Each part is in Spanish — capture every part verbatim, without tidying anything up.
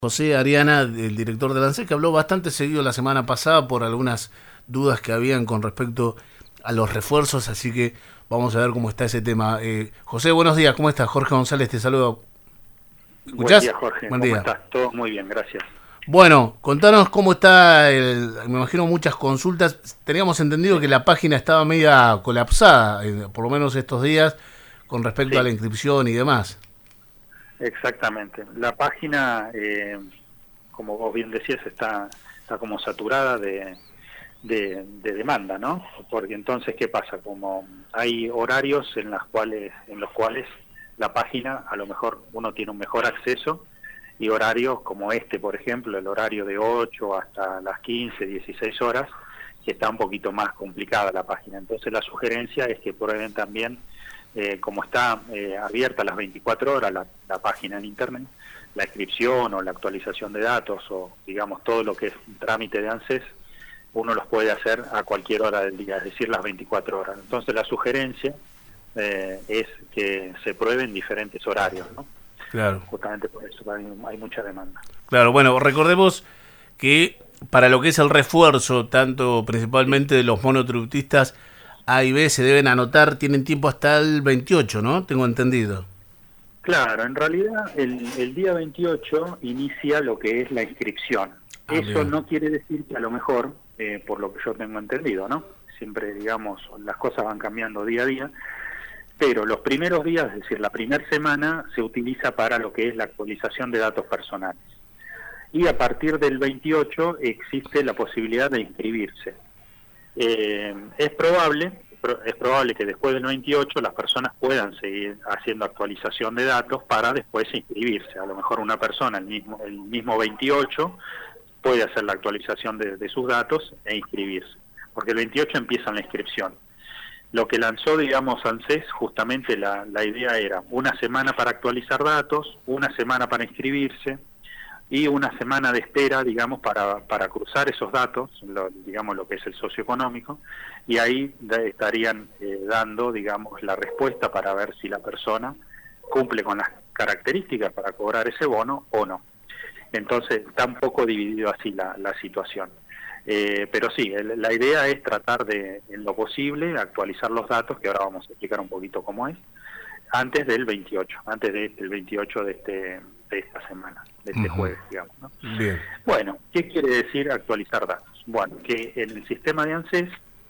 José Ariana, el director de ANSES, que habló bastante seguido la semana pasada por algunas dudas que habían con respecto a los refuerzos, así que vamos a ver cómo está ese tema. Eh, José, buenos días, ¿cómo estás? Jorge González te saluda. ¿Me Buen escuchás? día, Jorge. Buen ¿Cómo día. estás? Todo muy bien, gracias. Bueno, contanos cómo está, el, me imagino muchas consultas. Teníamos entendido Sí, que la página estaba media colapsada, eh, por lo menos estos días, con respecto a la sí, inscripción y demás. exactamente. La página, eh, como vos bien decías, está, está como saturada de, de, de demanda, ¿no? Porque entonces, ¿qué pasa? Como hay horarios en, las cuales, en los cuales la página, a lo mejor uno tiene un mejor acceso, y horarios como este, por ejemplo, el horario de ocho hasta las quince, dieciséis horas, que está un poquito más complicada la página. Entonces la sugerencia es que prueben también, eh, como está eh, abierta las veinticuatro horas la, la página en internet, la inscripción o la actualización de datos o digamos todo lo que es un trámite de ANSES, uno los puede hacer a cualquier hora del día, es decir, las veinticuatro horas. Entonces la sugerencia eh, es que se prueben diferentes horarios, ¿no? Claro. Justamente por eso hay, hay mucha demanda. Claro, bueno, recordemos que para lo que es el refuerzo, tanto Sí. principalmente de los monotributistas A y B, se deben anotar, tienen tiempo hasta el veintiocho, ¿no? Tengo entendido. Claro, en realidad el, el día veintiocho inicia lo que es la inscripción. Ah, Eso bien. no quiere decir que a lo mejor, eh, por lo que yo tengo entendido, ¿no? Siempre, digamos, las cosas van cambiando día a día, pero los primeros días, es decir, la primera semana, se utiliza para lo que es la actualización de datos personales. Y a partir del veintiocho existe la posibilidad de inscribirse. Eh, es probable, es probable que después del veintiocho las personas puedan seguir haciendo actualización de datos para después inscribirse. A lo mejor una persona el mismo, el mismo veintiocho puede hacer la actualización de, de sus datos e inscribirse, porque el veintiocho empieza la inscripción. Lo que lanzó, digamos, ANSES, justamente la, la idea era una semana para actualizar datos, una semana para inscribirse, y una semana de espera, digamos, para, para cruzar esos datos, lo, digamos, lo que es el socioeconómico, y ahí de, estarían eh, dando, digamos, la respuesta para ver si la persona cumple con las características para cobrar ese bono o no. Entonces, está un poco dividido así la, la situación. Eh, pero sí, el, la idea es tratar de, en lo posible, actualizar los datos, que ahora vamos a explicar un poquito cómo es, antes del veintiocho, antes del de, veintiocho de, este, de esta semana, de este Ujú. jueves, digamos, ¿no? Bien. Bueno, ¿qué quiere decir actualizar datos? Bueno, que en el sistema de ANSES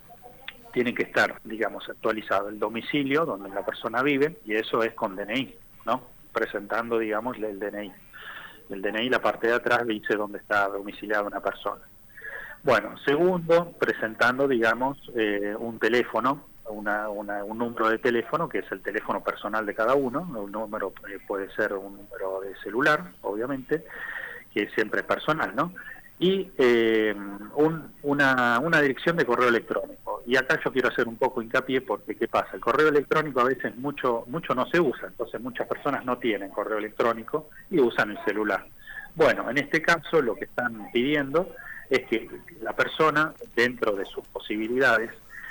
tiene que estar, digamos, actualizado el domicilio donde la persona vive, y eso es con D N I, ¿no? Presentando, digamos, el D N I. El D N I, la parte de atrás, dice dónde está domiciliada una persona. Bueno, segundo, presentando, digamos, eh, un teléfono, una, una, un número de teléfono, que es el teléfono personal de cada uno. Un número eh, puede ser un número de celular, obviamente, que siempre es personal, ¿no? Y eh, un, una, una dirección de correo electrónico. Y acá yo quiero hacer un poco hincapié porque, ¿qué pasa? El correo electrónico a veces mucho, mucho no se usa, entonces muchas personas no tienen correo electrónico y usan el celular. Bueno, en este caso lo que están pidiendo es que la persona, dentro de sus posibilidades,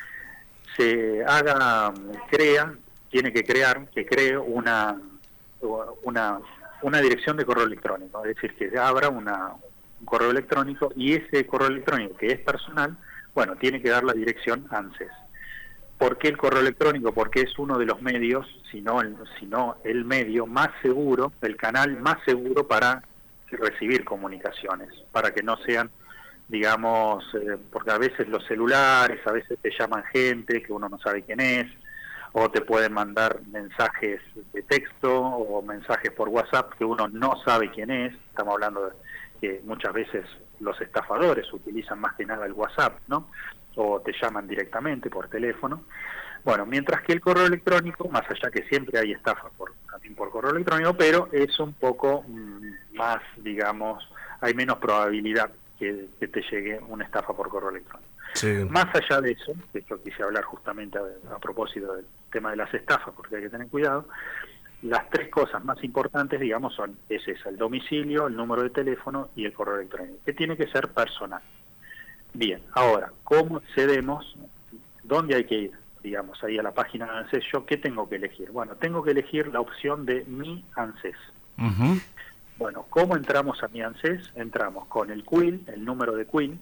se haga, crea, tiene que crear, que cree una, una, una dirección de correo electrónico, es decir, que abra una, un correo electrónico y ese correo electrónico que es personal, bueno, tiene que dar la dirección ANSES. ¿Por qué el correo electrónico? Porque es uno de los medios, si no el, si no el medio más seguro, el canal más seguro para recibir comunicaciones, para que no sean, digamos, eh, porque a veces los celulares, a veces te llaman gente que uno no sabe quién es, o te pueden mandar mensajes de texto o mensajes por WhatsApp que uno no sabe quién es. Estamos hablando de que muchas veces los estafadores utilizan más que nada el WhatsApp, ¿no? O te llaman directamente por teléfono. Bueno, mientras que el correo electrónico, más allá que siempre hay estafa por, también por correo electrónico, pero es un poco mmm, más, digamos, hay menos probabilidad que, que te llegue una estafa por correo electrónico. Sí. Más allá de eso, que yo quise hablar justamente a, a propósito del tema de las estafas, porque hay que tener cuidado, las tres cosas más importantes, digamos, son es esa, el domicilio, el número de teléfono y el correo electrónico, que tiene que ser personal. Bien, ahora, ¿cómo accedemos? ¿Dónde hay que ir? Digamos, ahí a la página de ANSES, ¿yo qué tengo que elegir? Bueno, tengo que elegir la opción de Mi ANSES. Uh-huh. Bueno, ¿cómo entramos a mi ANSES? Entramos con el quil, el número de quil,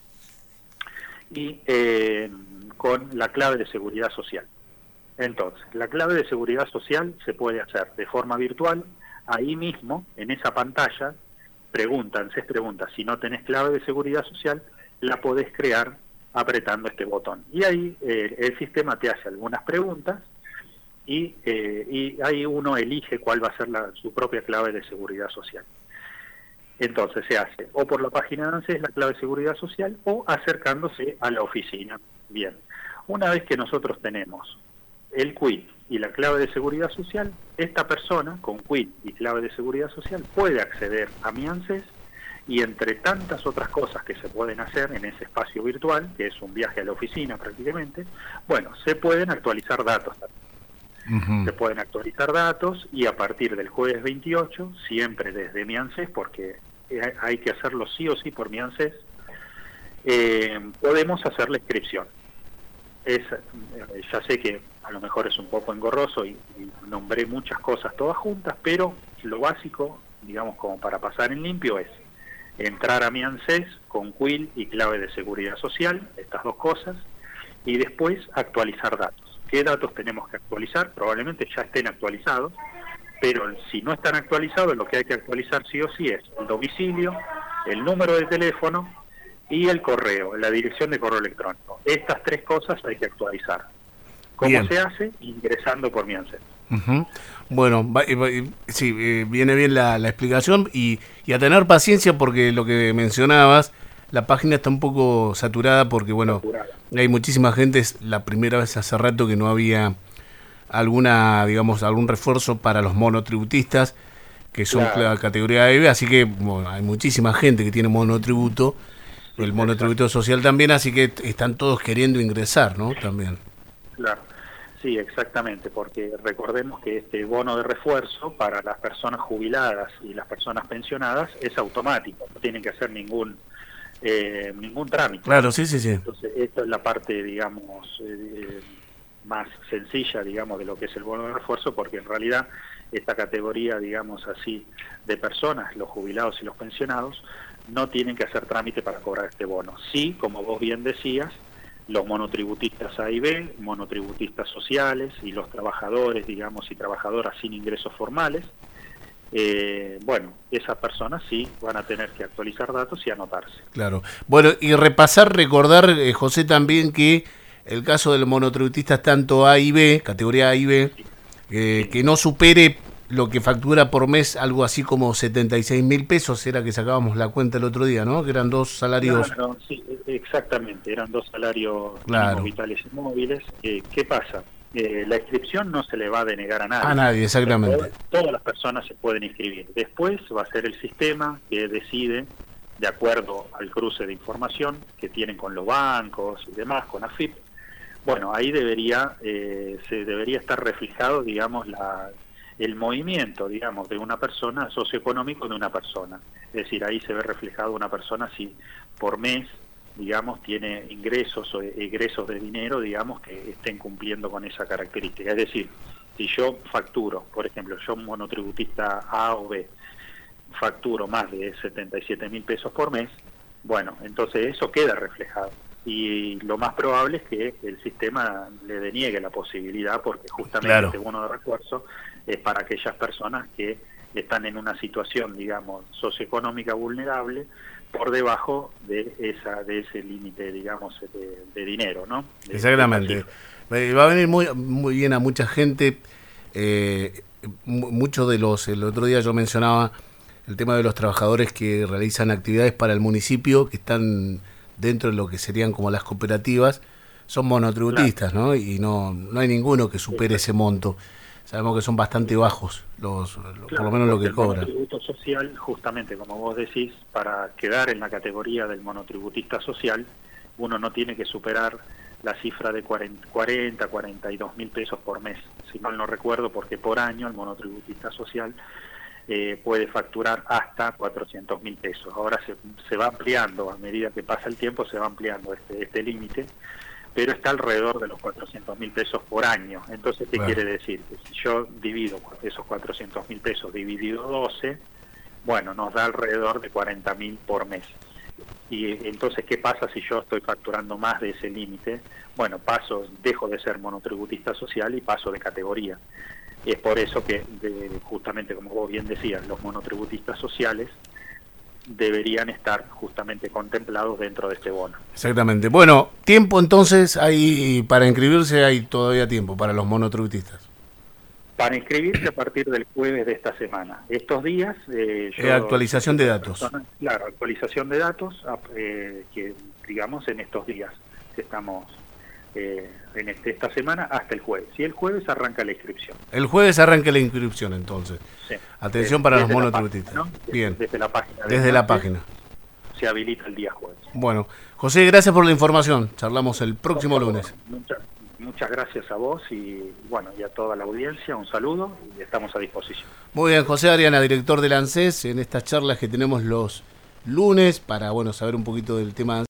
y eh, con la clave de seguridad social. Entonces, la clave de seguridad social se puede hacer de forma virtual, ahí mismo, en esa pantalla, preguntan, se pregunta, si no tenés clave de seguridad social, la podés crear apretando este botón. Y ahí eh, el sistema te hace algunas preguntas y, eh, y ahí uno elige cuál va a ser la, su propia clave de seguridad social. Entonces se hace o por la página de ANSES la clave de seguridad social o acercándose a la oficina. Bien, una vez que nosotros tenemos el quil y la clave de seguridad social, esta persona con quil y clave de seguridad social puede acceder a mi ANSES y entre tantas otras cosas que se pueden hacer en ese espacio virtual, que es un viaje a la oficina prácticamente, bueno, se pueden actualizar datos también. Uh-huh. Se pueden actualizar datos y a partir del jueves veintiocho, siempre desde mi ANSES, porque hay que hacerlo sí o sí por mi ANSES, eh, podemos hacer la inscripción. Es, ya sé que a lo mejor es un poco engorroso y, y nombré muchas cosas todas juntas, pero lo básico, digamos, como para pasar en limpio, es entrar a mi ANSES con quil y clave de seguridad social, estas dos cosas, y después actualizar datos. ¿Qué datos tenemos que actualizar? Probablemente ya estén actualizados, pero si no están actualizados, lo que hay que actualizar sí o sí es el domicilio, el número de teléfono y el correo, la dirección de correo electrónico. Estas tres cosas hay que actualizar. ¿Cómo bien se hace? Ingresando por mi ANSES. Uh-huh. Bueno, va, va, sí, eh, viene bien la, la explicación y, y a tener paciencia porque lo que mencionabas, la página está un poco saturada porque, bueno, saturada. Hay muchísima gente, es la primera vez hace rato que no había alguna, digamos, algún refuerzo para los monotributistas, que son claro. La categoría A y B, así que bueno, hay muchísima gente que tiene monotributo, sí, el monotributo exacto. social también, así que están todos queriendo ingresar, ¿no? También. Claro. Sí, exactamente, porque recordemos que este bono de refuerzo para las personas jubiladas y las personas pensionadas es automático, no tienen que hacer ningún eh, ningún trámite. Claro, sí, sí, sí. Entonces, esta es la parte, digamos, eh, más sencilla, digamos, de lo que es el bono de refuerzo, porque en realidad esta categoría, digamos así, de personas, los jubilados y los pensionados, no tienen que hacer trámite para cobrar este bono. Sí, como vos bien decías, los monotributistas A y B, monotributistas sociales y los trabajadores, digamos, y trabajadoras sin ingresos formales, eh, bueno, esas personas sí van a tener que actualizar datos y anotarse. Claro. Bueno, y repasar, recordar, eh, José, también que el caso del monotributista tanto A y B, categoría A y B, sí. eh, sí. que no supere lo que factura por mes, algo así como setenta y seis mil pesos, era que sacábamos la cuenta el otro día, ¿no? Que eran dos salarios... Claro, sí, exactamente, eran dos salarios claro. vitales y móviles. Eh, ¿Qué pasa? Eh, la inscripción no se le va a denegar a nadie. A nadie, exactamente. Todas, todas las personas se pueden inscribir. Después va a ser el sistema que decide, de acuerdo al cruce de información que tienen con los bancos y demás, con AFIP. Bueno, ahí debería eh, se debería estar reflejado, digamos, la... el movimiento, digamos, de una persona, socioeconómico de una persona. Es decir, ahí se ve reflejado una persona si por mes, digamos, tiene ingresos o egresos de dinero, digamos, que estén cumpliendo con esa característica. Es decir, si yo facturo, por ejemplo, yo monotributista A o B, facturo más de setenta y siete mil pesos por mes, bueno, entonces eso queda reflejado. Y lo más probable es que el sistema le deniegue la posibilidad, porque justamente claro. este bono de refuerzo es para aquellas personas que están en una situación, digamos, socioeconómica vulnerable por debajo de esa de ese límite, digamos, de, de dinero, ¿no? De, Exactamente. De va a venir muy muy bien a mucha gente. Eh, muchos de los, el otro día yo mencionaba el tema de los trabajadores que realizan actividades para el municipio, que están dentro de lo que serían como las cooperativas, son monotributistas, claro. ¿no? Y no no hay ninguno que supere ese monto. Sabemos que son bastante bajos, los, los claro, por lo menos lo que cobran. El monotributo social, justamente como vos decís, para quedar en la categoría del monotributista social, uno no tiene que superar la cifra de cuarenta, cuarenta y dos mil pesos por mes, si mal no recuerdo, porque por año el monotributista social eh, puede facturar hasta cuatrocientos mil pesos. Ahora se, se va ampliando, a medida que pasa el tiempo se va ampliando este, este límite, pero está alrededor de los cuatrocientos mil pesos por año. Entonces, ¿qué bueno. quiere decir? Que si yo divido esos cuatrocientos mil pesos dividido doce, bueno, nos da alrededor de cuarenta mil por mes. Y entonces, ¿qué pasa si yo estoy facturando más de ese límite? Bueno, paso, dejo de ser monotributista social y paso de categoría. Y es por eso que, de, justamente como vos bien decías, los monotributistas sociales deberían estar justamente contemplados dentro de este bono. Exactamente. Bueno, tiempo entonces, hay para inscribirse hay todavía tiempo para los monotributistas. Para inscribirse a partir del jueves de esta semana. Estos días... Eh, yo, eh, actualización de datos. Persona, claro, actualización de datos, eh, que digamos en estos días que estamos eh, en este, esta semana hasta el jueves. Y el jueves arranca la inscripción. El jueves arranca la inscripción entonces. Sí. Atención desde, para desde los monotributistas. Página, ¿no? Bien. Desde la página. Desde la página. Se habilita el día jueves. Bueno, José, gracias por la información. Charlamos el próximo no, lunes. Muchas, muchas gracias a vos y bueno y a toda la audiencia. Un saludo y estamos a disposición. Muy bien, José Ariana, director del ANSES, en estas charlas que tenemos los lunes para bueno saber un poquito del tema